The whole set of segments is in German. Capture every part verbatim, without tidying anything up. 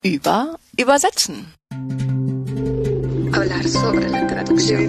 Über Übersetzen. Hablar sobre la traducción.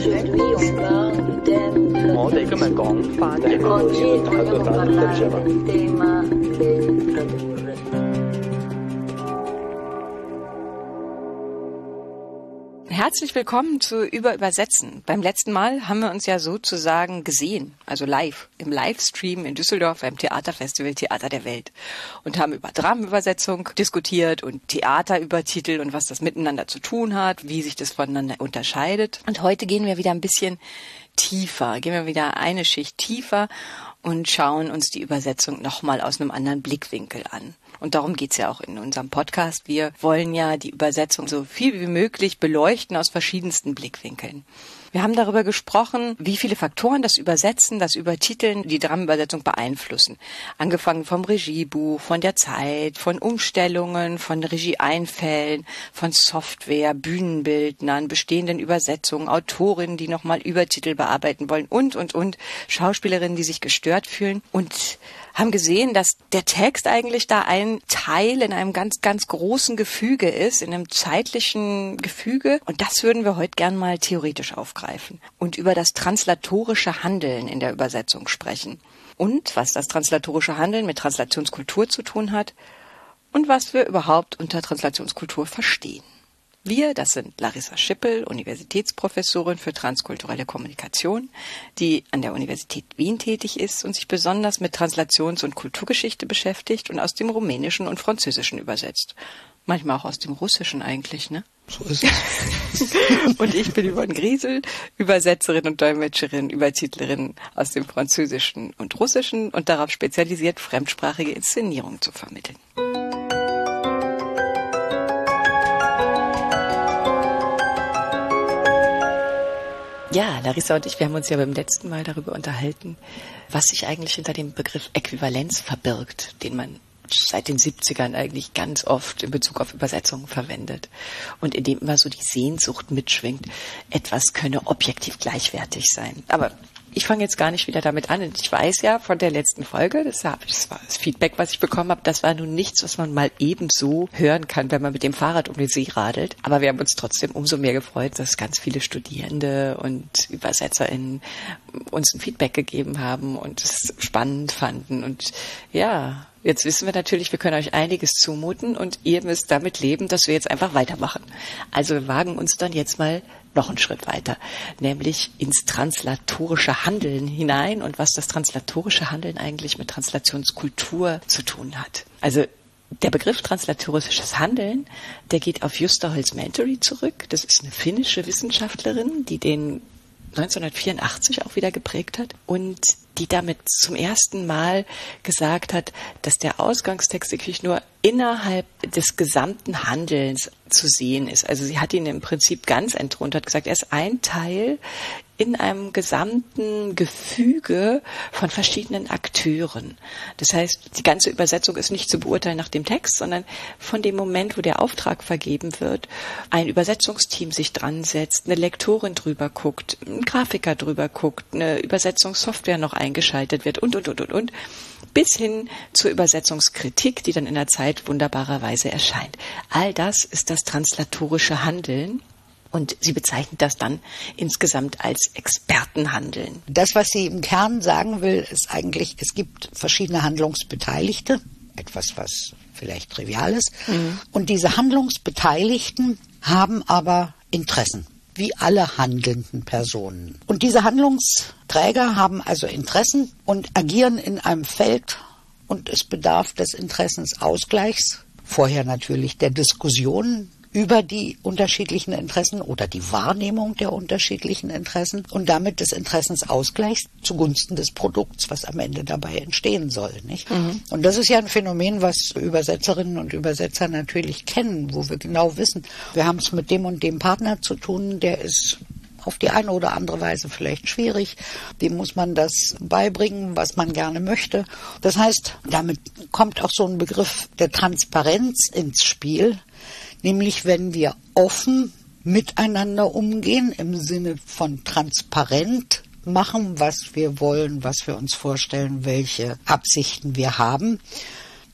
Herzlich willkommen zu Über Übersetzen. Beim letzten Mal haben wir uns ja sozusagen gesehen, also live, im Livestream in Düsseldorf beim Theaterfestival Theater der Welt und haben über Dramenübersetzung diskutiert und Theaterübertitel und was das miteinander zu tun hat, wie sich das voneinander unterscheidet. Und heute gehen wir wieder ein bisschen tiefer, gehen wir wieder eine Schicht tiefer und schauen uns die Übersetzung nochmal aus einem anderen Blickwinkel an. Und darum geht's ja auch in unserem Podcast. Wir wollen ja die Übersetzung so viel wie möglich beleuchten aus verschiedensten Blickwinkeln. Wir haben darüber gesprochen, wie viele Faktoren das Übersetzen, das Übertiteln die Dramenübersetzung beeinflussen. Angefangen vom Regiebuch, von der Zeit, von Umstellungen, von Regieeinfällen, von Software, Bühnenbildnern, bestehenden Übersetzungen, Autorinnen, die nochmal Übertitel bearbeiten wollen und, und, und, Schauspielerinnen, die sich gestört fühlen und haben gesehen, dass der Text eigentlich da ein Teil in einem ganz, ganz großen Gefüge ist, in einem zeitlichen Gefüge. Und das würden wir heute gern mal theoretisch aufgreifen und über das translatorische Handeln in der Übersetzung sprechen. Und was das translatorische Handeln mit Translationskultur zu tun hat und was wir überhaupt unter Translationskultur verstehen. Wir, das sind Larissa Schippel, Universitätsprofessorin für transkulturelle Kommunikation, die an der Universität Wien tätig ist und sich besonders mit Translations- und Kulturgeschichte beschäftigt und aus dem Rumänischen und Französischen übersetzt. Manchmal auch aus dem Russischen eigentlich, ne? So ist es. Und ich bin Yvonne Griesel, Übersetzerin und Dolmetscherin, Übertitlerin aus dem Französischen und Russischen und darauf spezialisiert, fremdsprachige Inszenierungen zu vermitteln. Ja, Larissa und ich, wir haben uns ja beim letzten Mal darüber unterhalten, was sich eigentlich hinter dem Begriff Äquivalenz verbirgt, den man seit den siebzigern eigentlich ganz oft in Bezug auf Übersetzungen verwendet und in dem immer so die Sehnsucht mitschwingt, etwas könne objektiv gleichwertig sein. Aber ich fange jetzt gar nicht wieder damit an. Ich weiß ja von der letzten Folge, das, hab ich, das war das Feedback, was ich bekommen habe, das war nun nichts, was man mal ebenso hören kann, wenn man mit dem Fahrrad um den See radelt. Aber wir haben uns trotzdem umso mehr gefreut, dass ganz viele Studierende und ÜbersetzerInnen uns ein Feedback gegeben haben und es spannend fanden. Und ja, jetzt wissen wir natürlich, wir können euch einiges zumuten und ihr müsst damit leben, dass wir jetzt einfach weitermachen. Also wir wagen uns dann jetzt mal noch einen Schritt weiter, nämlich ins translatorische Handeln hinein und was das translatorische Handeln eigentlich mit Translationskultur zu tun hat. Also der Begriff translatorisches Handeln, der geht auf Justa Holsmantori zurück. Das ist eine finnische Wissenschaftlerin, die den neunzehnhundertvierundachtzig auch wieder geprägt hat und die damit zum ersten Mal gesagt hat, dass der Ausgangstext wirklich nur innerhalb des gesamten Handelns zu sehen ist. Also sie hat ihn im Prinzip ganz entthront, hat gesagt, er ist ein Teil in einem gesamten Gefüge von verschiedenen Akteuren. Das heißt, die ganze Übersetzung ist nicht zu beurteilen nach dem Text, sondern von dem Moment, wo der Auftrag vergeben wird, ein Übersetzungsteam sich dran setzt, eine Lektorin drüber guckt, ein Grafiker drüber guckt, eine Übersetzungssoftware noch eingeschaltet wird und, und, und, und, und, bis hin zur Übersetzungskritik, die dann in der Zeit wunderbarerweise erscheint. All das ist das translatorische Handeln. Und sie bezeichnet das dann insgesamt als Expertenhandeln. Das, was sie im Kern sagen will, ist eigentlich, es gibt verschiedene Handlungsbeteiligte, etwas, was vielleicht trivial ist. Mhm. Und diese Handlungsbeteiligten haben aber Interessen, wie alle handelnden Personen. Und diese Handlungsträger haben also Interessen und agieren in einem Feld und es bedarf des Interessensausgleichs, vorher natürlich der Diskussion über die unterschiedlichen Interessen oder die Wahrnehmung der unterschiedlichen Interessen und damit des Interessensausgleichs zugunsten des Produkts, was am Ende dabei entstehen soll, nicht? Mhm. Und das ist ja ein Phänomen, was Übersetzerinnen und Übersetzer natürlich kennen, wo wir genau wissen, wir haben es mit dem und dem Partner zu tun, der ist auf die eine oder andere Weise vielleicht schwierig. Dem muss man das beibringen, was man gerne möchte. Das heißt, damit kommt auch so ein Begriff der Transparenz ins Spiel, nämlich wenn wir offen miteinander umgehen, im Sinne von transparent machen, was wir wollen, was wir uns vorstellen, welche Absichten wir haben,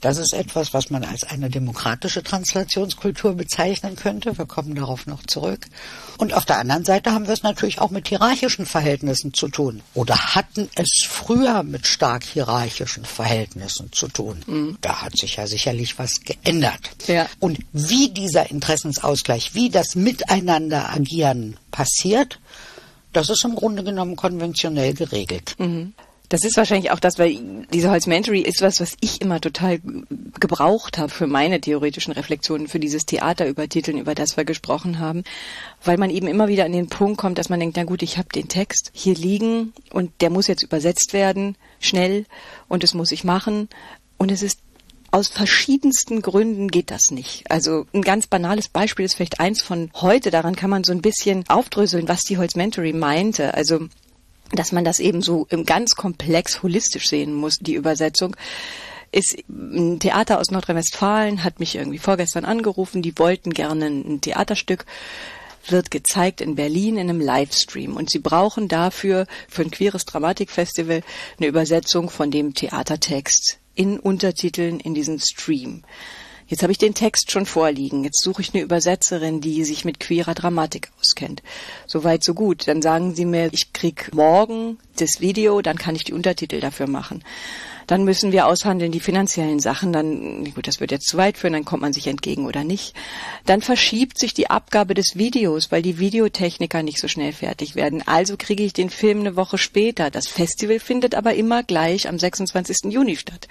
Das ist etwas, was man als eine demokratische Translationskultur bezeichnen könnte. Wir kommen darauf noch zurück. Und auf der anderen Seite haben wir es natürlich auch mit hierarchischen Verhältnissen zu tun. Oder hatten es früher mit stark hierarchischen Verhältnissen zu tun. Mhm. Da hat sich ja sicherlich was geändert. Ja. Und wie dieser Interessensausgleich, wie das Miteinander agieren passiert, das ist im Grunde genommen konventionell geregelt. Mhm. Das ist wahrscheinlich auch das, weil diese Holzmantery ist was, was ich immer total gebraucht habe für meine theoretischen Reflexionen, für dieses Theaterübertiteln, über das wir gesprochen haben, weil man eben immer wieder an den Punkt kommt, dass man denkt, na gut, ich habe den Text hier liegen und der muss jetzt übersetzt werden, schnell, und das muss ich machen, und es ist aus verschiedensten Gründen geht das nicht. Also ein ganz banales Beispiel ist vielleicht eins von heute, daran kann man so ein bisschen aufdröseln, was die Holzmantery meinte, also dass man das eben so ganz komplex holistisch sehen muss, die Übersetzung. Ist ein Theater aus Nordrhein-Westfalen, hat mich irgendwie vorgestern angerufen, die wollten gerne ein Theaterstück, wird gezeigt in Berlin in einem Livestream. Und sie brauchen dafür, für ein queeres Dramatikfestival, eine Übersetzung von dem Theatertext in Untertiteln in diesen Stream. Jetzt habe ich den Text schon vorliegen. Jetzt suche ich eine Übersetzerin, die sich mit queerer Dramatik auskennt. Soweit, so gut. Dann sagen sie mir, ich krieg morgen das Video, dann kann ich die Untertitel dafür machen. Dann müssen wir aushandeln die finanziellen Sachen. Dann, gut, das wird jetzt zu weit führen, dann kommt man sich entgegen oder nicht. Dann verschiebt sich die Abgabe des Videos, weil die Videotechniker nicht so schnell fertig werden. Also kriege ich den Film eine Woche später. Das Festival findet aber immer gleich am sechsundzwanzigsten Juni statt.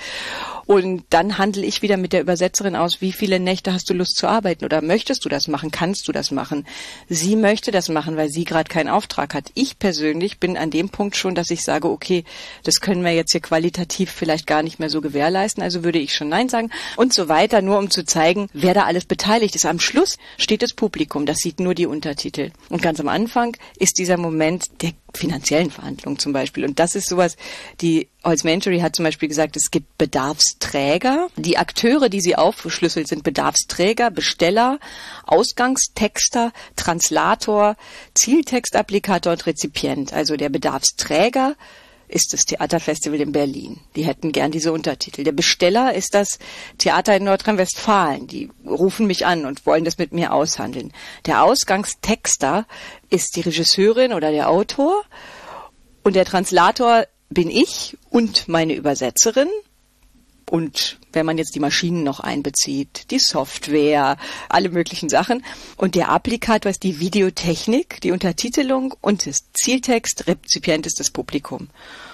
Und dann handle ich wieder mit der Übersetzerin aus, wie viele Nächte hast du Lust zu arbeiten oder möchtest du das machen, kannst du das machen? Sie möchte das machen, weil sie gerade keinen Auftrag hat. Ich persönlich bin an dem Punkt schon, dass ich sage, okay, das können wir jetzt hier qualitativ vielleicht gar nicht mehr so gewährleisten, also würde ich schon Nein sagen und so weiter, nur um zu zeigen, wer da alles beteiligt ist. Am Schluss steht das Publikum, das sieht nur die Untertitel. Und ganz am Anfang ist dieser Moment der finanziellen Verhandlungen zum Beispiel. Und das ist sowas, die Holzmantery hat zum Beispiel gesagt, es gibt Bedarfsträger. Die Akteure, die sie aufgeschlüsselt sind, Bedarfsträger, Besteller, Ausgangstexter, Translator, Zieltextapplikator und Rezipient. Also der Bedarfsträger ist das Theaterfestival in Berlin. Die hätten gern diese Untertitel. Der Besteller ist das Theater in Nordrhein-Westfalen. Die rufen mich an und wollen das mit mir aushandeln. Der Ausgangstexter ist die Regisseurin oder der Autor und der Translator bin ich und meine Übersetzerin. Und wenn man jetzt die Maschinen noch einbezieht, die Software, alle möglichen Sachen. Und der Applikator ist die Videotechnik, die Untertitelung und das Zieltext, Rezipient ist das Publikum.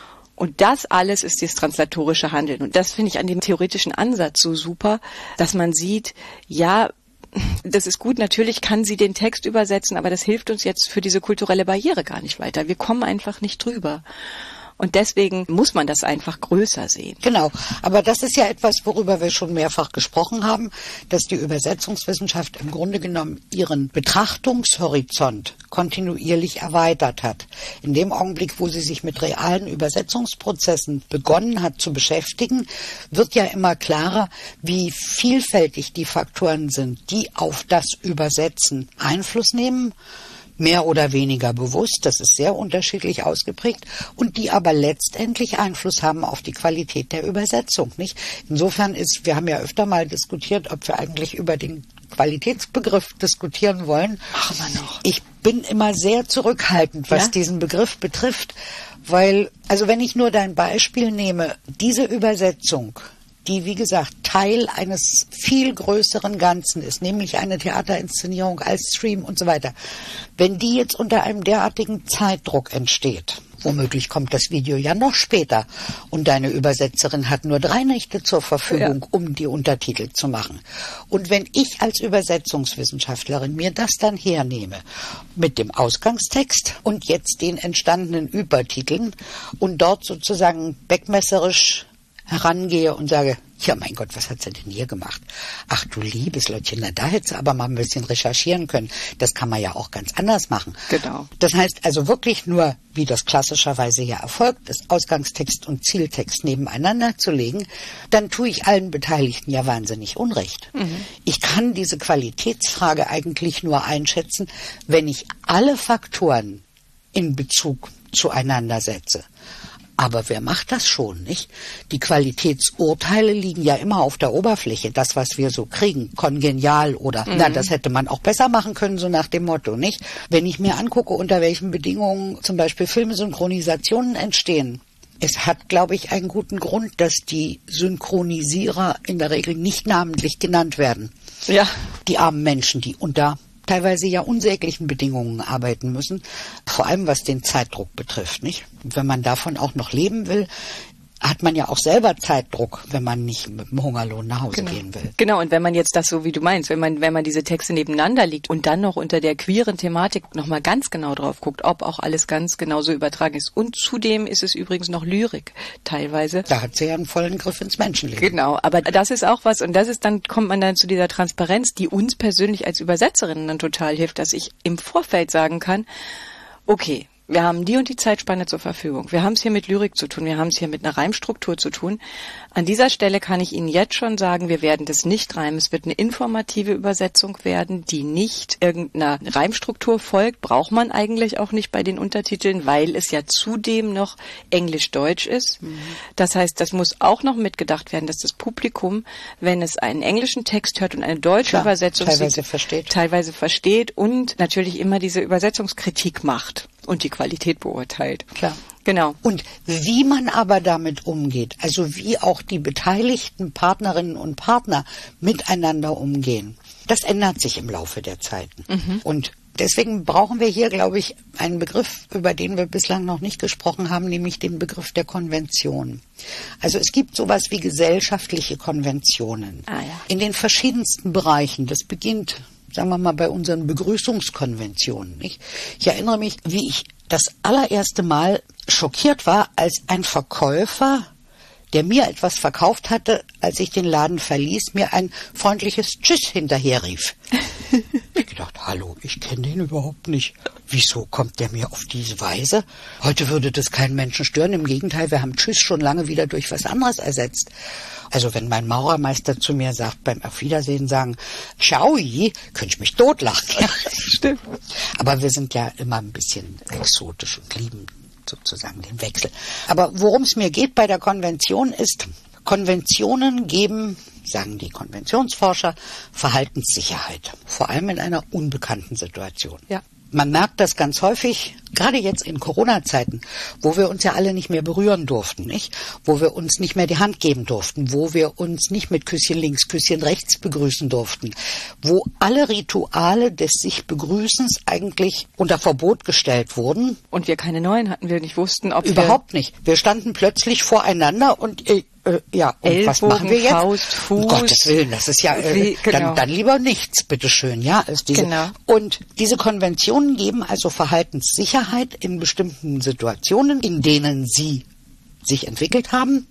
Und das alles ist das translatorische Handeln. Und das finde ich an dem theoretischen Ansatz so super, dass man sieht, ja, das ist gut, natürlich kann sie den Text übersetzen, aber das hilft uns jetzt für diese kulturelle Barriere gar nicht weiter. Wir kommen einfach nicht drüber. Und deswegen muss man das einfach größer sehen. Genau, aber das ist ja etwas, worüber wir schon mehrfach gesprochen haben, dass die Übersetzungswissenschaft im Grunde genommen ihren Betrachtungshorizont kontinuierlich erweitert hat. In dem Augenblick, wo sie sich mit realen Übersetzungsprozessen begonnen hat zu beschäftigen, wird ja immer klarer, wie vielfältig die Faktoren sind, die auf das Übersetzen Einfluss nehmen. Mehr oder weniger bewusst, das ist sehr unterschiedlich ausgeprägt, und die aber letztendlich Einfluss haben auf die Qualität der Übersetzung, nicht? Insofern ist, wir haben ja öfter mal diskutiert, ob wir eigentlich über den Qualitätsbegriff diskutieren wollen. Machen wir noch. Ich bin immer sehr zurückhaltend, was ja? diesen Begriff betrifft, weil, also wenn ich nur dein Beispiel nehme, diese Übersetzung, die, wie gesagt, Teil eines viel größeren Ganzen ist, nämlich eine Theaterinszenierung als Stream und so weiter. Wenn die jetzt unter einem derartigen Zeitdruck entsteht, womöglich kommt das Video ja noch später und deine Übersetzerin hat nur drei Nächte zur Verfügung, ja. um die Untertitel zu machen. Und wenn ich als Übersetzungswissenschaftlerin mir das dann hernehme mit dem Ausgangstext und jetzt den entstandenen Übertiteln und dort sozusagen beckmesserisch herangehe und sage, ja mein Gott, was hat sie denn hier gemacht? Ach du liebes Leutchen, na, da hätte sie aber mal ein bisschen recherchieren können. Das kann man ja auch ganz anders machen. Genau. Das heißt also wirklich nur, wie das klassischerweise ja erfolgt, das Ausgangstext und Zieltext nebeneinander zu legen, dann tue ich allen Beteiligten ja wahnsinnig Unrecht. Mhm. Ich kann diese Qualitätsfrage eigentlich nur einschätzen, wenn ich alle Faktoren in Bezug zueinander setze. Aber wer macht das schon, nicht? Die Qualitätsurteile liegen ja immer auf der Oberfläche. Das, was wir so kriegen, kongenial oder, mhm. na, das hätte man auch besser machen können, so nach dem Motto, nicht? Wenn ich mir angucke, unter welchen Bedingungen zum Beispiel Filmsynchronisationen entstehen, es hat, glaube ich, einen guten Grund, dass die Synchronisierer in der Regel nicht namentlich genannt werden. Ja. Die armen Menschen, die unter teilweise ja unsäglichen Bedingungen arbeiten müssen, vor allem was den Zeitdruck betrifft, nicht? Und wenn man davon auch noch leben will, hat man ja auch selber Zeitdruck, wenn man nicht mit dem Hungerlohn nach Hause genau. gehen will. Genau, und wenn man jetzt das so, wie du meinst, wenn man wenn man diese Texte nebeneinander liegt und dann noch unter der queeren Thematik nochmal ganz genau drauf guckt, ob auch alles ganz genauso übertragen ist. Und zudem ist es übrigens noch Lyrik teilweise. Da hat sie ja einen vollen Griff ins Menschenleben. Genau, aber das ist auch was, und das ist dann, kommt man dann zu dieser Transparenz, die uns persönlich als Übersetzerinnen dann total hilft, dass ich im Vorfeld sagen kann, okay, wir haben die und die Zeitspanne zur Verfügung. Wir haben es hier mit Lyrik zu tun. Wir haben es hier mit einer Reimstruktur zu tun. An dieser Stelle kann ich Ihnen jetzt schon sagen, wir werden das nicht reimen. Es wird eine informative Übersetzung werden, die nicht irgendeiner Reimstruktur folgt. Braucht man eigentlich auch nicht bei den Untertiteln, weil es ja zudem noch Englisch-Deutsch ist. Mhm. Das heißt, das muss auch noch mitgedacht werden, dass das Publikum, wenn es einen englischen Text hört und eine deutsche Klar, Übersetzung teilweise sieht, versteht. teilweise versteht und natürlich immer diese Übersetzungskritik macht und die Qualität beurteilt. Klar. Genau. Und wie man aber damit umgeht, also wie auch die beteiligten Partnerinnen und Partner miteinander umgehen, das ändert sich im Laufe der Zeiten. Mhm. Und deswegen brauchen wir hier, glaube ich, einen Begriff, über den wir bislang noch nicht gesprochen haben, nämlich den Begriff der Konvention. Also es gibt sowas wie gesellschaftliche Konventionen ah, ja. in den verschiedensten Bereichen. Das beginnt, sagen wir mal, bei unseren Begrüßungskonventionen. Nicht? Ich erinnere mich, wie ich das allererste Mal schockiert war, als ein Verkäufer, der mir etwas verkauft hatte, als ich den Laden verließ, mir ein freundliches Tschüss hinterherrief. Ich gedacht, hallo, ich kenne den überhaupt nicht. Wieso kommt der mir auf diese Weise? Heute würde das keinen Menschen stören. Im Gegenteil, wir haben Tschüss schon lange wieder durch was anderes ersetzt. Also wenn mein Maurermeister zu mir sagt, beim Auf Wiedersehen sagen, Schaui, könnte ich mich totlachen. Ja, stimmt. Aber wir sind ja immer ein bisschen exotisch und lieben sozusagen den Wechsel. Aber worum es mir geht bei der Konvention ist, Konventionen geben, sagen die Konventionsforscher, Verhaltenssicherheit. Vor allem in einer unbekannten Situation. Ja. Man merkt das ganz häufig, gerade jetzt in Corona-Zeiten, wo wir uns ja alle nicht mehr berühren durften, nicht? Wo wir uns nicht mehr die Hand geben durften, wo wir uns nicht mit Küsschen links, Küsschen rechts begrüßen durften, wo alle Rituale des sich Begrüßens eigentlich unter Verbot gestellt wurden. Und wir keine neuen hatten, wir nicht wussten, ob Überhaupt wir nicht. Wir standen plötzlich voreinander und äh, Äh, ja, und Ellbogen, was machen wir jetzt? Faust, Fuß. Um Gottes Willen, das ist ja, äh, Wie, genau. dann, dann lieber nichts, bitteschön, ja. Ist diese, genau. Und diese Konventionen geben also Verhaltenssicherheit in bestimmten Situationen, in denen sie sich entwickelt haben,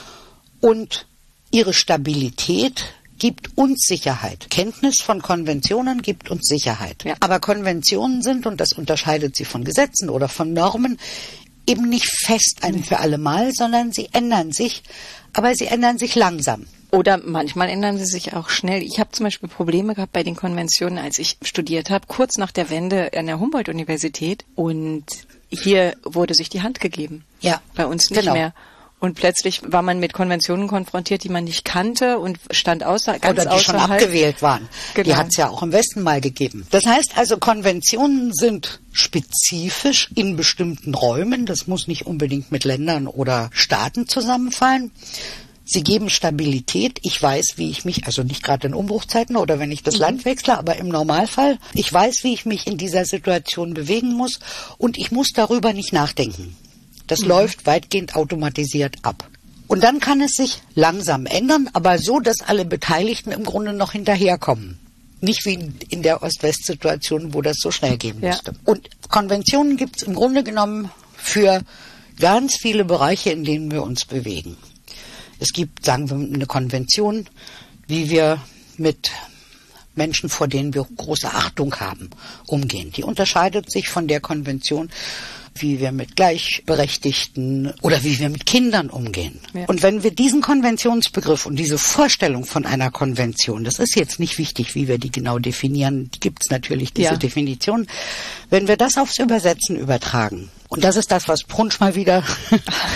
und ihre Stabilität gibt uns Sicherheit. Kenntnis von Konventionen gibt uns Sicherheit. Ja. Aber Konventionen sind, und das unterscheidet sie von Gesetzen oder von Normen, eben nicht fest ein für alle Mal, sondern sie ändern sich, aber sie ändern sich langsam. Oder manchmal ändern sie sich auch schnell. Ich habe zum Beispiel Probleme gehabt bei den Konventionen, als ich studiert habe, kurz nach der Wende an der Humboldt-Universität. Und hier wurde sich die Hand gegeben. Ja, bei uns nicht genau. mehr. Und plötzlich war man mit Konventionen konfrontiert, die man nicht kannte und stand außer, ganz Oder die schon außerhalb. abgewählt waren. Genau. Die hat es ja auch im Westen mal gegeben. Das heißt also, Konventionen sind spezifisch in bestimmten Räumen. Das muss nicht unbedingt mit Ländern oder Staaten zusammenfallen. Sie geben Stabilität. Ich weiß, wie ich mich, also nicht gerade in Umbruchzeiten oder wenn ich das mhm. Land wechsle, aber im Normalfall, ich weiß, wie ich mich in dieser Situation bewegen muss und ich muss darüber nicht nachdenken. Das mhm. läuft weitgehend automatisiert ab. Und dann kann es sich langsam ändern, aber so, dass alle Beteiligten im Grunde noch hinterherkommen. Nicht wie in der Ost-West-Situation, wo das so schnell gehen ja. musste. Und Konventionen gibt es im Grunde genommen für ganz viele Bereiche, in denen wir uns bewegen. Es gibt, sagen wir, eine Konvention, wie wir mit Menschen, vor denen wir große Achtung haben, umgehen. Die unterscheidet sich von der Konvention, wie wir mit Gleichberechtigten oder wie wir mit Kindern umgehen. Ja. Und wenn wir diesen Konventionsbegriff und diese Vorstellung von einer Konvention, das ist jetzt nicht wichtig, wie wir die genau definieren, gibt es natürlich diese ja. Definition, wenn wir das aufs Übersetzen übertragen, und das ist das, was Brunsch mal wieder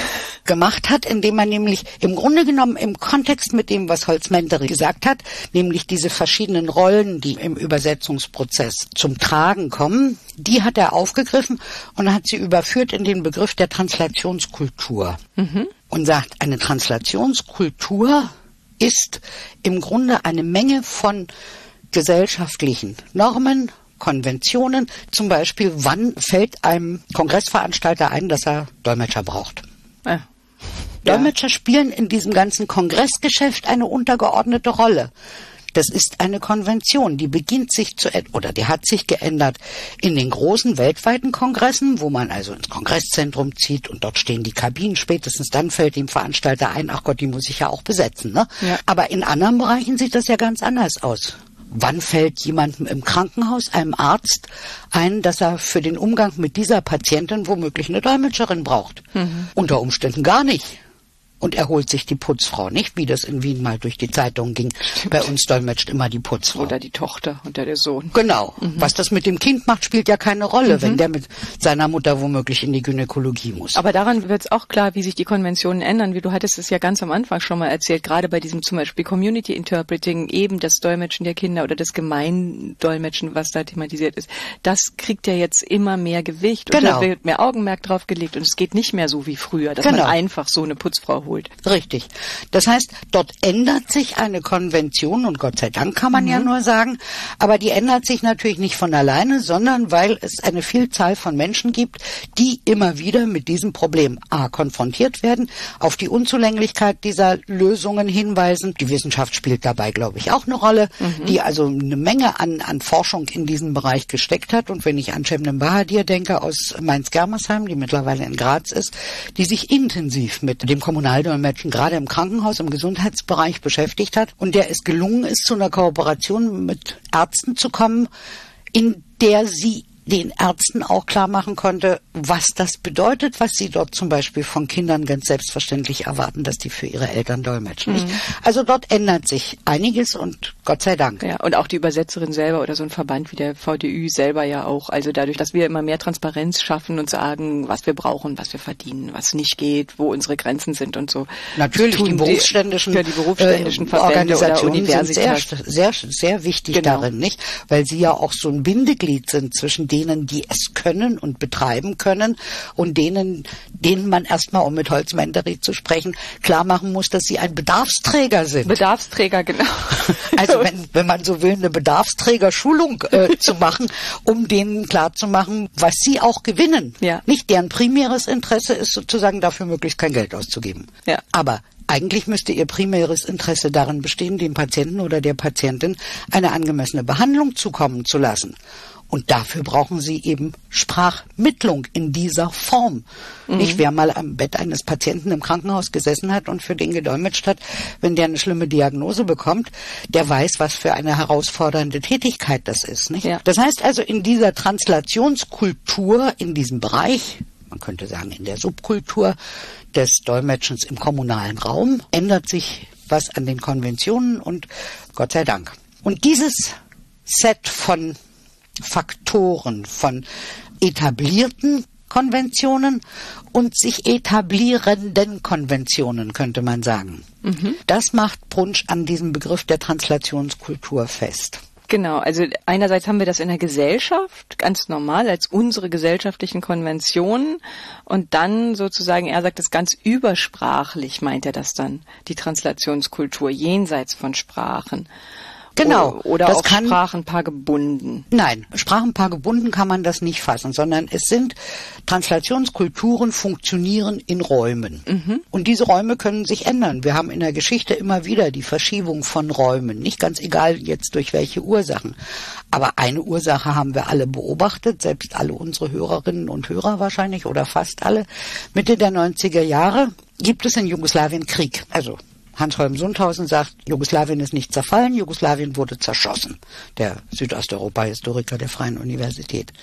gemacht hat, indem er nämlich im Grunde genommen im Kontext mit dem, was Holzmentere gesagt hat, nämlich diese verschiedenen Rollen, die im Übersetzungsprozess zum Tragen kommen, die hat er aufgegriffen und hat sie überführt in den Begriff der Translationskultur. Mhm. Und sagt, eine Translationskultur ist im Grunde eine Menge von gesellschaftlichen Normen, Konventionen, zum Beispiel, wann fällt einem Kongressveranstalter ein, dass er Dolmetscher braucht. Ah, ja. Dolmetscher spielen in diesem ganzen Kongressgeschäft eine untergeordnete Rolle. Das ist eine Konvention, die beginnt sich zu, oder die hat sich geändert in den großen weltweiten Kongressen, wo man also ins Kongresszentrum zieht und dort stehen die Kabinen. Spätestens dann fällt dem Veranstalter ein, ach Gott, die muss ich ja auch besetzen, ne? Ja. Aber in anderen Bereichen sieht das ja ganz anders aus. Wann fällt jemandem im Krankenhaus, einem Arzt, ein, dass er für den Umgang mit dieser Patientin womöglich eine Dolmetscherin braucht? Mhm. Unter Umständen gar nicht. Und er holt sich die Putzfrau, nicht wie das in Wien mal durch die Zeitung ging. Bei uns dolmetscht immer die Putzfrau. Oder die Tochter oder der Sohn. Genau. Mhm. Was das mit dem Kind macht, spielt ja keine Rolle, mhm. wenn der mit seiner Mutter womöglich in die Gynäkologie muss. Aber daran wird es auch klar, wie sich die Konventionen ändern. Wie du hattest es ja ganz am Anfang schon mal erzählt, gerade bei diesem zum Beispiel Community Interpreting, eben das Dolmetschen der Kinder oder das Gemeindolmetschen, was da thematisiert ist. Das kriegt ja jetzt immer mehr Gewicht. Genau. Und da wird mehr Augenmerk drauf gelegt und es geht nicht mehr so wie früher, dass genau. man einfach so eine Putzfrau holt. Richtig. Das heißt, dort ändert sich eine Konvention und Gott sei Dank kann man mhm. ja nur sagen, aber die ändert sich natürlich nicht von alleine, sondern weil es eine Vielzahl von Menschen gibt, die immer wieder mit diesem Problem A konfrontiert werden, auf die Unzulänglichkeit dieser Lösungen hinweisen. Die Wissenschaft spielt dabei, glaube ich, auch eine Rolle, mhm. die also eine Menge an, an Forschung in diesem Bereich gesteckt hat. Und wenn ich an Şebnem Bahadir denke aus Mainz-Germersheim, die mittlerweile in Graz ist, die sich intensiv mit dem Kommunaldolmetschen gerade im Krankenhaus, im Gesundheitsbereich beschäftigt hat und der es gelungen ist, zu einer Kooperation mit Ärzten zu kommen, in der sie den Ärzten auch klar machen konnte, was das bedeutet, was sie dort zum Beispiel von Kindern ganz selbstverständlich erwarten, dass die für ihre Eltern dolmetschen. Mhm. Also dort ändert sich einiges und Gott sei Dank. Ja, und auch die Übersetzerin selber oder so ein Verband wie der V D Ü selber ja auch. Also dadurch, dass wir immer mehr Transparenz schaffen und sagen, was wir brauchen, was wir verdienen, was nicht geht, wo unsere Grenzen sind und so. Natürlich, die berufsständischen, die, die berufsständischen äh, Verbände Organisationen oder sind sehr, sehr, sehr wichtig genau. darin, nicht? Weil sie ja auch so ein Bindeglied sind zwischen denen, die es können und betreiben können und denen, denen man erstmal, um mit Holzmentere zu sprechen, klar machen muss, dass sie ein Bedarfsträger sind. Bedarfsträger, genau. Also wenn, wenn man so will, eine Bedarfsträgerschulung äh, zu machen, um denen klarzumachen, was sie auch gewinnen. Ja. Nicht deren primäres Interesse ist sozusagen dafür möglichst kein Geld auszugeben. Ja. Aber eigentlich müsste ihr primäres Interesse darin bestehen, dem Patienten oder der Patientin eine angemessene Behandlung zukommen zu lassen. Und dafür brauchen sie eben Sprachmittlung in dieser Form. Mhm. Nicht, wer mal am Bett eines Patienten im Krankenhaus gesessen hat und für den gedolmetscht hat, wenn der eine schlimme Diagnose bekommt, der weiß, was für eine herausfordernde Tätigkeit das ist. Nicht? Ja. Das heißt also, in dieser Translationskultur, in diesem Bereich, man könnte sagen in der Subkultur des Dolmetschens im kommunalen Raum, ändert sich was an den Konventionen und Gott sei Dank. Und dieses Set von Faktoren, von etablierten Konventionen und sich etablierenden Konventionen, könnte man sagen. Mhm. Das macht Brunsch an diesem Begriff der Translationskultur fest. Genau, also einerseits haben wir das in der Gesellschaft, ganz normal, als unsere gesellschaftlichen Konventionen und dann sozusagen, er sagt das ganz übersprachlich, meint er das dann, die Translationskultur, jenseits von Sprachen. Genau. Oder das auf kann, Sprachenpaar gebunden. Nein, Sprachenpaar gebunden kann man das nicht fassen, sondern es sind Translationskulturen funktionieren in Räumen. Mhm. Und diese Räume können sich ändern. Wir haben in der Geschichte immer wieder die Verschiebung von Räumen. Nicht ganz egal jetzt durch welche Ursachen. Aber eine Ursache haben wir alle beobachtet, selbst alle unsere Hörerinnen und Hörer wahrscheinlich oder fast alle. Mitte der neunziger Jahre gibt es in Jugoslawien Krieg. Also Hans-Holm Sundhausen sagt, Jugoslawien ist nicht zerfallen, Jugoslawien wurde zerschossen. Der Südosteuropa-Historiker der Freien Universität.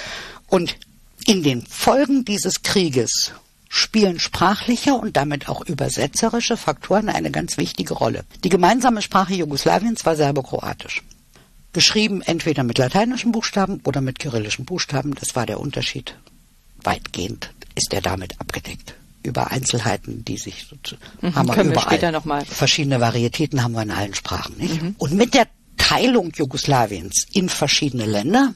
Und in den Folgen dieses Krieges spielen sprachliche und damit auch übersetzerische Faktoren eine ganz wichtige Rolle. Die gemeinsame Sprache Jugoslawiens war Serbokroatisch. Geschrieben entweder mit lateinischen Buchstaben oder mit kyrillischen Buchstaben. Das war der Unterschied. Weitgehend ist er damit abgedeckt. über Einzelheiten, die sich so mhm, haben wir können überall. Wir später noch mal. Verschiedene Varietäten haben wir in allen Sprachen, nicht? Mhm. Und mit der Teilung Jugoslawiens in verschiedene Länder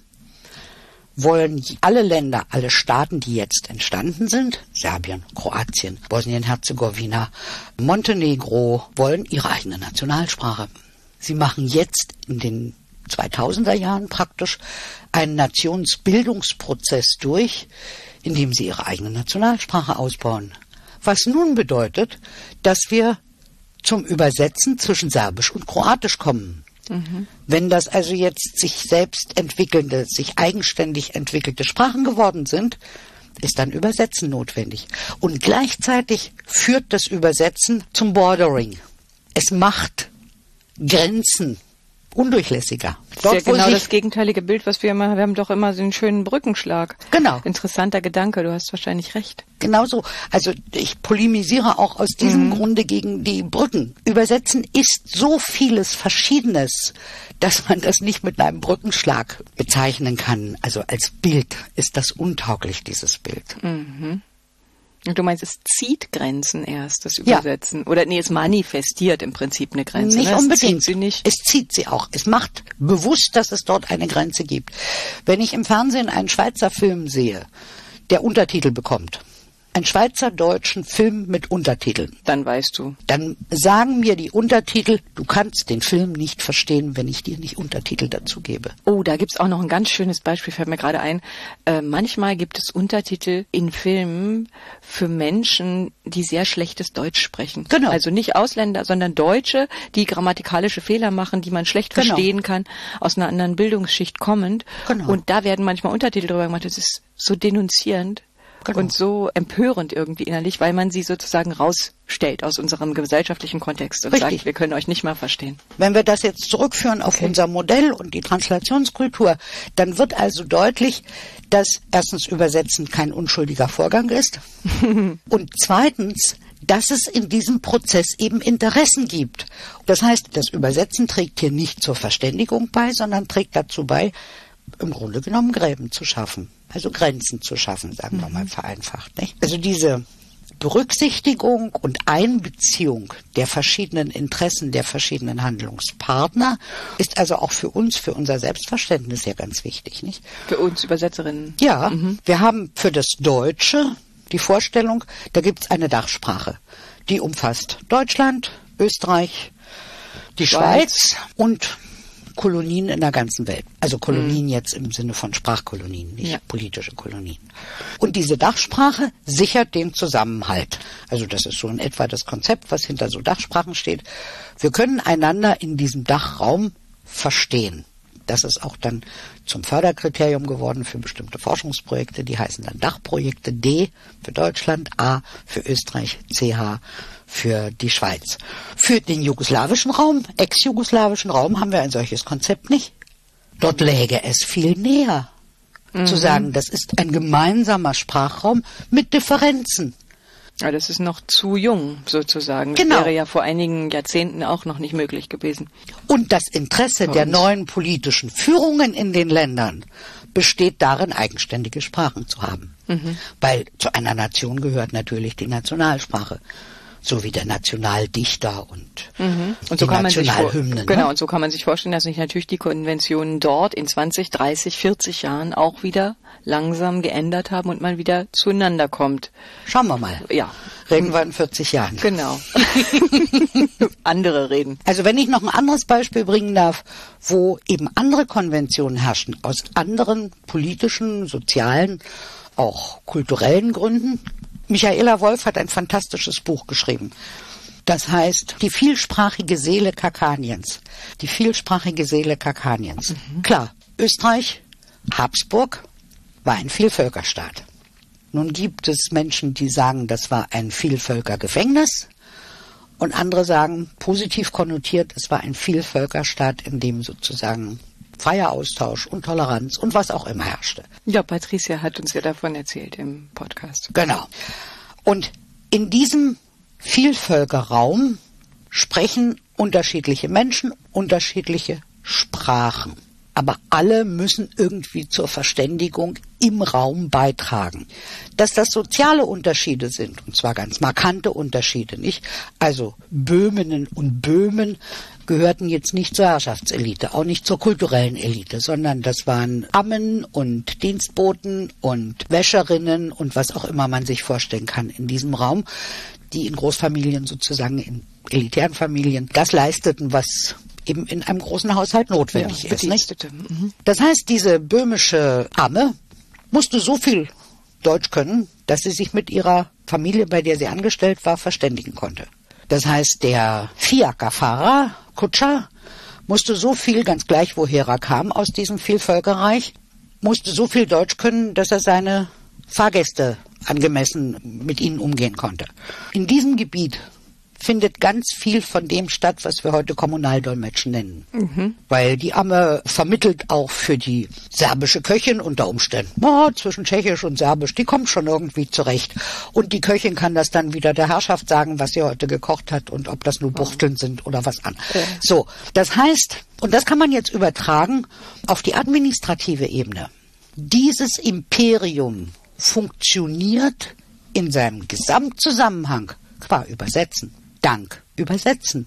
wollen alle Länder, alle Staaten, die jetzt entstanden sind, Serbien, Kroatien, Bosnien-Herzegowina, Montenegro, wollen ihre eigene Nationalsprache. Sie machen jetzt in den zweitausender Jahren praktisch einen Nationsbildungsprozess durch, indem sie ihre eigene Nationalsprache ausbauen. Was nun bedeutet, dass wir zum Übersetzen zwischen Serbisch und Kroatisch kommen. Mhm. Wenn das also jetzt sich selbst entwickelnde, sich eigenständig entwickelte Sprachen geworden sind, ist dann Übersetzen notwendig. Und gleichzeitig führt das Übersetzen zum Bordering. Es macht Grenzen undurchlässiger. Dort, das ist ja genau das gegenteilige Bild, was wir immer, wir haben doch immer so einen schönen Brückenschlag. Genau. Interessanter Gedanke, du hast wahrscheinlich recht. Genau so. Also ich polemisiere auch aus diesem mhm. Grunde gegen die Brücken. Übersetzen ist so vieles Verschiedenes, dass man das nicht mit einem Brückenschlag bezeichnen kann. Also als Bild ist das untauglich, dieses Bild. Mhm. Und du meinst, es zieht Grenzen erst, das Übersetzen? Ja. Oder nee, es manifestiert im Prinzip eine Grenze. Nicht ne? unbedingt. Es zieht sie nicht. Es zieht sie auch. Es macht bewusst, dass es dort eine Grenze gibt. Wenn ich im Fernsehen einen Schweizer Film sehe, der Untertitel bekommt, einen schweizerdeutschen Film mit Untertiteln. Dann weißt du. Dann sagen mir die Untertitel, du kannst den Film nicht verstehen, wenn ich dir nicht Untertitel dazu gebe. Oh, da gibt's auch noch ein ganz schönes Beispiel, fällt mir gerade ein. Äh, manchmal gibt es Untertitel in Filmen für Menschen, die sehr schlechtes Deutsch sprechen. Genau. Also nicht Ausländer, sondern Deutsche, die grammatikalische Fehler machen, die man schlecht genau. verstehen kann, aus einer anderen Bildungsschicht kommend. Genau. Und da werden manchmal Untertitel drüber gemacht. Das ist so denunzierend. Genau. Und so empörend irgendwie innerlich, weil man sie sozusagen rausstellt aus unserem gesellschaftlichen Kontext und Richtig. sagt, wir können euch nicht mal verstehen. Wenn wir das jetzt zurückführen auf okay. unser Modell und die Translationskultur, dann wird also deutlich, dass erstens Übersetzen kein unschuldiger Vorgang ist und zweitens, dass es in diesem Prozess eben Interessen gibt. Das heißt, das Übersetzen trägt hier nicht zur Verständigung bei, sondern trägt dazu bei, im Grunde genommen Gräben zu schaffen. Also Grenzen zu schaffen, sagen wir mal vereinfacht, nicht? Also diese Berücksichtigung und Einbeziehung der verschiedenen Interessen der verschiedenen Handlungspartner ist also auch für uns, für unser Selbstverständnis ja ganz wichtig, nicht? Für uns Übersetzerinnen. Ja, mhm. Wir haben für das Deutsche die Vorstellung, da gibt es eine Dachsprache, die umfasst Deutschland, Österreich, die Schweiz, Schweiz und Kolonien in der ganzen Welt. Also Kolonien mhm. jetzt im Sinne von Sprachkolonien, nicht ja. politische Kolonien. Und diese Dachsprache sichert den Zusammenhalt. Also das ist so in etwa das Konzept, was hinter so Dachsprachen steht. Wir können einander in diesem Dachraum verstehen. Das ist auch dann zum Förderkriterium geworden für bestimmte Forschungsprojekte. Die heißen dann Dachprojekte. D für Deutschland, A für Österreich, C H für die Schweiz. Für den jugoslawischen Raum, ex-jugoslawischen Raum, haben wir ein solches Konzept nicht. Dort läge es viel näher, mhm. zu sagen, das ist ein gemeinsamer Sprachraum mit Differenzen. Ja, das ist noch zu jung, sozusagen. Genau. Das wäre ja vor einigen Jahrzehnten auch noch nicht möglich gewesen. Und das Interesse der neuen politischen Führungen in den Ländern besteht darin, eigenständige Sprachen zu haben. Mhm. Weil zu einer Nation gehört natürlich die Nationalsprache. So wie der Nationaldichter und, mhm. und die so Nationalhymnen. Genau, ne? und so kann man sich vorstellen, dass sich natürlich die Konventionen dort in zwanzig, dreißig, vierzig Jahren auch wieder langsam geändert haben und man wieder zueinander kommt. Schauen wir mal. Ja. Reden wir in vierzig Jahren. Genau. Andere reden. Also wenn ich noch ein anderes Beispiel bringen darf, wo eben andere Konventionen herrschen, aus anderen politischen, sozialen, auch kulturellen Gründen. Michaela Wolf hat ein fantastisches Buch geschrieben. Das heißt, die vielsprachige Seele Kakaniens. Die vielsprachige Seele Kakaniens. Mhm. Klar, Österreich, Habsburg, war ein Vielvölkerstaat. Nun gibt es Menschen, die sagen, das war ein Vielvölkergefängnis. Und andere sagen, positiv konnotiert, es war ein Vielvölkerstaat, in dem sozusagen freier Austausch und Toleranz und was auch immer herrschte. Ja, Patricia hat uns ja davon erzählt im Podcast. Genau. Und in diesem Vielvölkerraum sprechen unterschiedliche Menschen unterschiedliche Sprachen. Aber alle müssen irgendwie zur Verständigung im Raum beitragen. Dass das soziale Unterschiede sind, und zwar ganz markante Unterschiede, nicht? Also Böhminnen und Böhmen gehörten jetzt nicht zur Herrschaftselite, auch nicht zur kulturellen Elite, sondern das waren Ammen und Dienstboten und Wäscherinnen und was auch immer man sich vorstellen kann in diesem Raum, die in Großfamilien sozusagen, in elitären Familien, das leisteten, was eben in einem großen Haushalt notwendig ja, ist. Nicht? Mhm. Das heißt, diese böhmische Amme musste so viel Deutsch können, dass sie sich mit ihrer Familie, bei der sie angestellt war, verständigen konnte. Das heißt, der Fiakerfahrer, Kutscher, musste so viel, ganz gleich woher er kam aus diesem Vielvölkerreich, musste so viel Deutsch können, dass er seine Fahrgäste angemessen mit ihnen umgehen konnte. In diesem Gebiet findet ganz viel von dem statt, was wir heute Kommunaldolmetschen nennen. Mhm. Weil die Amme vermittelt auch für die serbische Köchin unter Umständen. Oh, zwischen Tschechisch und Serbisch, die kommt schon irgendwie zurecht. Und die Köchin kann das dann wieder der Herrschaft sagen, was sie heute gekocht hat und ob das nur Buchteln sind oder was an. Okay. So, das heißt, und das kann man jetzt übertragen auf die administrative Ebene. Dieses Imperium funktioniert in seinem Gesamtzusammenhang qua Übersetzen. Dank Übersetzen.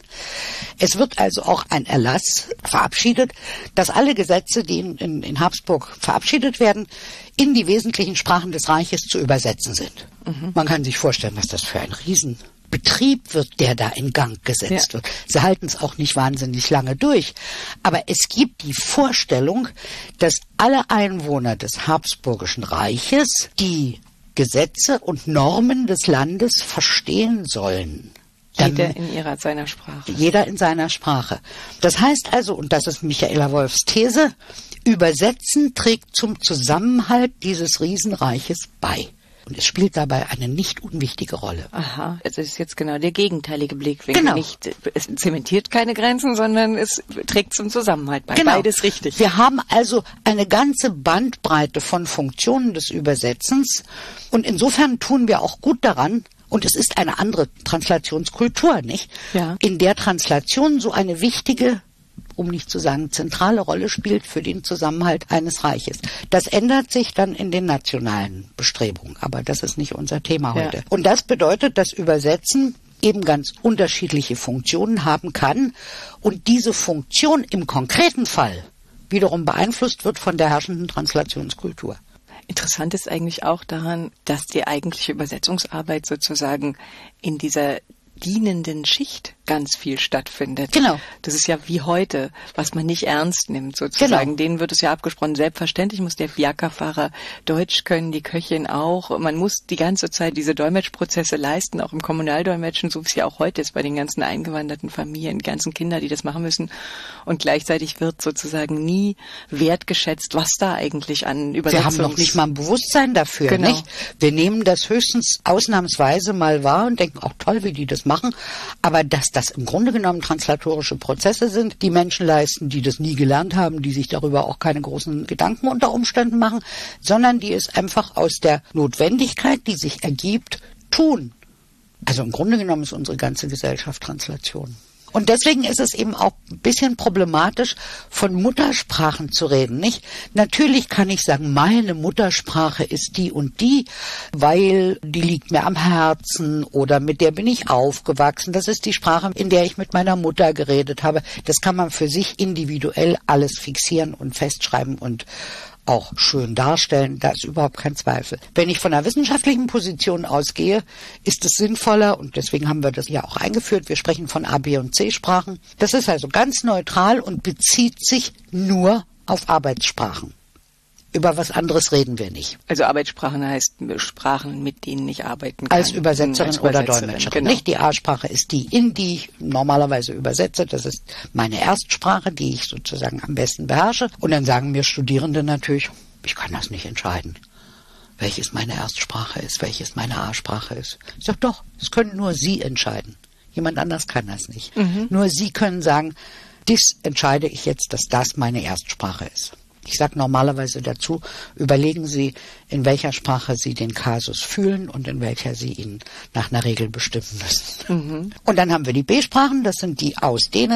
Es wird also auch ein Erlass verabschiedet, dass alle Gesetze, die in, in, in Habsburg verabschiedet werden, in die wesentlichen Sprachen des Reiches zu übersetzen sind. Mhm. Man kann sich vorstellen, was das für ein Riesenbetrieb wird, der da in Gang gesetzt ja. wird. Sie halten es auch nicht wahnsinnig lange durch. Aber es gibt die Vorstellung, dass alle Einwohner des Habsburgischen Reiches die Gesetze und Normen des Landes verstehen sollen. Jeder in ihrer, seiner Sprache. Jeder in seiner Sprache. Das heißt also, und das ist Michaela Wolffs These, Übersetzen trägt zum Zusammenhalt dieses Riesenreiches bei. Und es spielt dabei eine nicht unwichtige Rolle. Aha, es ist jetzt genau der gegenteilige Blickwinkel. Genau. Nicht, es zementiert keine Grenzen, sondern es trägt zum Zusammenhalt bei. Genau. Beides richtig. Wir haben also eine ganze Bandbreite von Funktionen des Übersetzens. Und insofern tun wir auch gut daran, und es ist eine andere Translationskultur, nicht? Ja. In der Translation so eine wichtige, um nicht zu sagen zentrale Rolle spielt für den Zusammenhalt eines Reiches. Das ändert sich dann in den nationalen Bestrebungen, aber das ist nicht unser Thema heute. Ja. Und das bedeutet, dass Übersetzen eben ganz unterschiedliche Funktionen haben kann und diese Funktion im konkreten Fall wiederum beeinflusst wird von der herrschenden Translationskultur. Interessant ist eigentlich auch daran, dass die eigentliche Übersetzungsarbeit sozusagen in dieser dienenden Schicht ganz viel stattfindet. Genau. Das ist ja wie heute, was man nicht ernst nimmt sozusagen. Genau. Denen wird es ja abgesprochen. Selbstverständlich muss der Fiakerfahrer Deutsch können, die Köchin auch. Man muss die ganze Zeit diese Dolmetschprozesse leisten, auch im Kommunaldolmetschen, so wie es ja auch heute ist bei den ganzen eingewanderten Familien, die ganzen Kinder, die das machen müssen. Und gleichzeitig wird sozusagen nie wertgeschätzt, was da eigentlich an Übersetzungs... Wir haben noch nicht mal ein Bewusstsein dafür, genau. nicht? Wir nehmen das höchstens ausnahmsweise mal wahr und denken, auch toll, wie die das machen. Aber dass das im Grunde genommen translatorische Prozesse sind, die Menschen leisten, die das nie gelernt haben, die sich darüber auch keine großen Gedanken unter Umständen machen, sondern die es einfach aus der Notwendigkeit, die sich ergibt, tun. Also im Grunde genommen ist unsere ganze Gesellschaft Translation. Und deswegen ist es eben auch ein bisschen problematisch, von Muttersprachen zu reden, nicht? Natürlich kann ich sagen, meine Muttersprache ist die und die, weil die liegt mir am Herzen oder mit der bin ich aufgewachsen. Das ist die Sprache, in der ich mit meiner Mutter geredet habe. Das kann man für sich individuell alles fixieren und festschreiben und auch schön darstellen, da ist überhaupt kein Zweifel. Wenn ich von einer wissenschaftlichen Position ausgehe, ist es sinnvoller, und deswegen haben wir das ja auch eingeführt, wir sprechen von A, B und C-Sprachen. Das ist also ganz neutral und bezieht sich nur auf Arbeitssprachen. Über was anderes reden wir nicht. Also Arbeitssprachen heißt Sprachen, mit denen ich arbeiten kann. Als Übersetzerin, als Übersetzerin oder Dolmetscherin. Genau. Nicht die A-Sprache ist die, in die ich normalerweise übersetze. Das ist meine Erstsprache, die ich sozusagen am besten beherrsche. Und dann sagen mir Studierende natürlich, ich kann das nicht entscheiden, welches meine Erstsprache ist, welches meine A-Sprache ist. Ich sage doch, das können nur Sie entscheiden. Jemand anders kann das nicht. Mhm. Nur Sie können sagen, dies entscheide ich jetzt, dass das meine Erstsprache ist. Ich sage normalerweise dazu, überlegen Sie, in welcher Sprache Sie den Kasus fühlen und in welcher Sie ihn nach einer Regel bestimmen müssen. Mhm. Und dann haben wir die B-Sprachen, das sind die, aus denen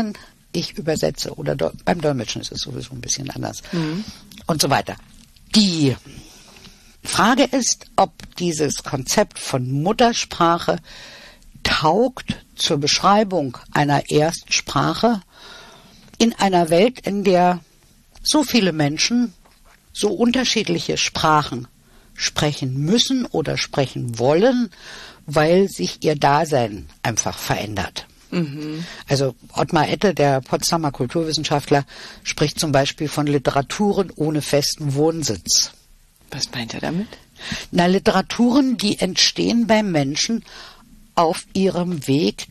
ich übersetze oder do- beim Dolmetschen ist es sowieso ein bisschen anders mhm. und so weiter. Die Frage ist, ob dieses Konzept von Muttersprache taugt zur Beschreibung einer Erstsprache in einer Welt, in der so viele Menschen so unterschiedliche Sprachen sprechen müssen oder sprechen wollen, weil sich ihr Dasein einfach verändert. Mhm. Also Ottmar Ette, der Potsdamer Kulturwissenschaftler, spricht zum Beispiel von Literaturen ohne festen Wohnsitz. Was meint er damit? Na, Literaturen, die entstehen bei Menschen auf ihrem Weg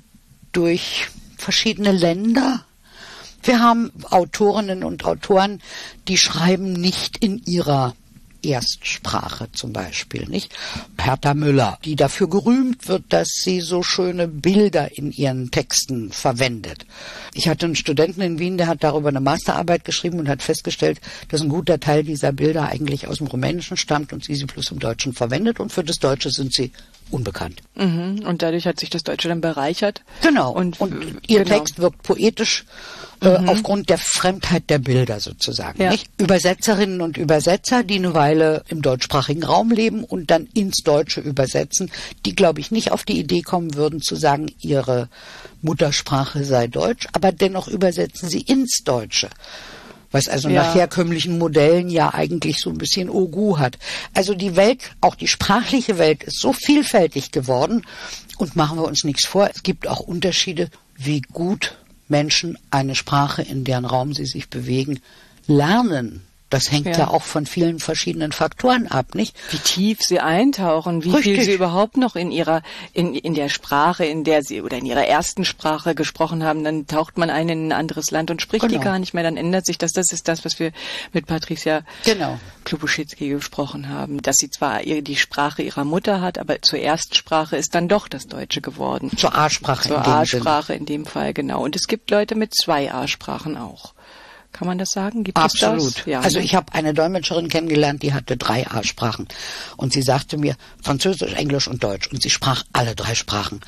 durch verschiedene Länder. Wir haben Autorinnen und Autoren, die schreiben nicht in ihrer Erstsprache zum Beispiel, nicht? Hertha Müller, die dafür gerühmt wird, dass sie so schöne Bilder in ihren Texten verwendet. Ich hatte einen Studenten in Wien, der hat darüber eine Masterarbeit geschrieben und hat festgestellt, dass ein guter Teil dieser Bilder eigentlich aus dem Rumänischen stammt und sie sie bloß im Deutschen verwendet und für das Deutsche sind sie unbekannt. Mhm. Und dadurch hat sich das Deutsche dann bereichert. Genau. Und, und ihr genau. Text wirkt poetisch äh, mhm. aufgrund der Fremdheit der Bilder sozusagen. Ja. Nicht? Übersetzerinnen und Übersetzer, die eine Weile im deutschsprachigen Raum leben und dann ins Deutsche übersetzen, die, glaube ich, nicht auf die Idee kommen würden zu sagen, ihre Muttersprache sei Deutsch, aber dennoch übersetzen sie ins Deutsche. Was also ja. nach herkömmlichen Modellen ja eigentlich so ein bisschen Ogu hat. Also die Welt, auch die sprachliche Welt, ist so vielfältig geworden und machen wir uns nichts vor. Es gibt auch Unterschiede, wie gut Menschen eine Sprache, in deren Raum sie sich bewegen, lernen. Das hängt ja. ja auch von vielen verschiedenen Faktoren ab, nicht? Wie tief sie eintauchen, wie Richtig. viel sie überhaupt noch in ihrer, in, in der Sprache, in der sie, oder in ihrer ersten Sprache gesprochen haben. Dann taucht man ein in ein anderes Land und spricht genau. die gar nicht mehr. Dann ändert sich das. Das ist das, was wir mit Patricia genau. Klubuschitsky gesprochen haben. Dass sie zwar die Sprache ihrer Mutter hat, aber zur Erstsprache ist dann doch das Deutsche geworden. Zur A-Sprache. Zur A-Sprache in dem Fall, genau. Und es gibt Leute mit zwei A-Sprachen auch. Kann man das sagen? Gibt Absolut. Es das? Ja, also ne? ich habe eine Dolmetscherin kennengelernt, die hatte drei A-Sprachen. Und sie sagte mir Französisch, Englisch und Deutsch. Und sie sprach alle drei Sprachen.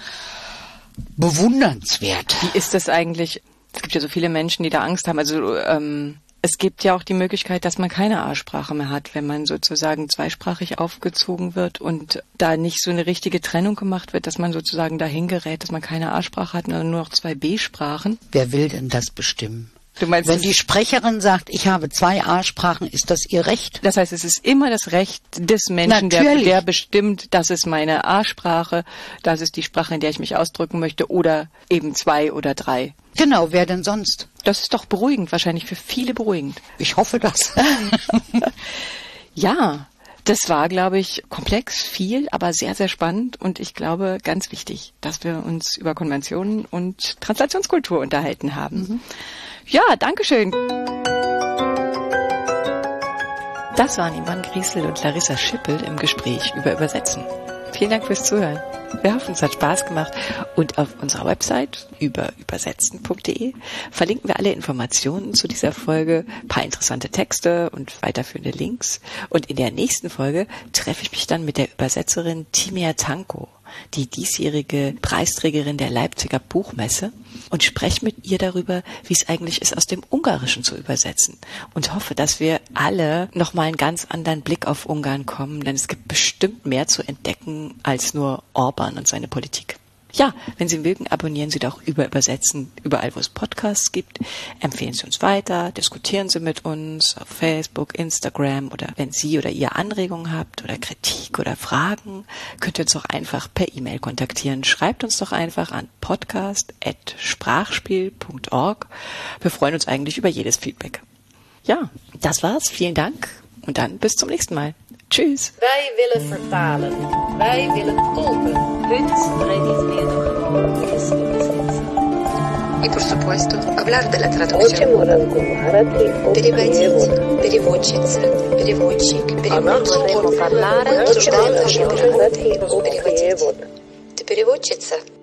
Bewundernswert. Wie ist das eigentlich? Es gibt ja so viele Menschen, die da Angst haben. Also ähm, es gibt ja auch die Möglichkeit, dass man keine A-Sprache mehr hat, wenn man sozusagen zweisprachig aufgezogen wird und da nicht so eine richtige Trennung gemacht wird, dass man sozusagen dahin gerät, dass man keine A-Sprache hat, sondern nur noch zwei B-Sprachen. Wer will denn das bestimmen? Du meinst, wenn die Sprecherin sagt, ich habe zwei A-Sprachen, ist das ihr Recht? Das heißt, es ist immer das Recht des Menschen, der, der bestimmt, das ist meine A-Sprache, das ist die Sprache, in der ich mich ausdrücken möchte, oder eben zwei oder drei. Genau, wer denn sonst? Das ist doch beruhigend, wahrscheinlich für viele beruhigend. Ich hoffe das. Ja, das war, glaube ich, komplex, viel, aber sehr, sehr spannend und ich glaube, ganz wichtig, dass wir uns über Konventionen und Translationskultur unterhalten haben. Mhm. Ja, danke schön. Das waren Yvonne Griesel und Larissa Schippel im Gespräch über Übersetzen. Vielen Dank fürs Zuhören. Wir hoffen, es hat Spaß gemacht und auf unserer Website über übersetzen punkt de verlinken wir alle Informationen zu dieser Folge, ein paar interessante Texte und weiterführende Links. Und in der nächsten Folge treffe ich mich dann mit der Übersetzerin Timea Tanko, die diesjährige Preisträgerin der Leipziger Buchmesse, und spreche mit ihr darüber, wie es eigentlich ist, aus dem Ungarischen zu übersetzen, und hoffe, dass wir alle nochmal einen ganz anderen Blick auf Ungarn kommen, denn es gibt bestimmt mehr zu entdecken als nur Orban und seine Politik. Ja, wenn Sie mögen, abonnieren Sie doch über Übersetzen überall, wo es Podcasts gibt. Empfehlen Sie uns weiter, diskutieren Sie mit uns auf Facebook, Instagram, oder wenn Sie oder ihr Anregungen habt oder Kritik oder Fragen, könnt ihr uns doch einfach per E-Mail kontaktieren. Schreibt uns doch einfach an podcast at sprachspiel punkt org. Wir freuen uns eigentlich über jedes Feedback. Ja, das war's. Vielen Dank und dann bis zum nächsten Mal. Tschüss. Wij willen vertalen. Wij willen tolken. Punt redizmedo es übersetzen. Y por supuesto, hablar de la traducción. Переводить, переводчица, переводчик, переводчик. Переводить. Ты переводчица?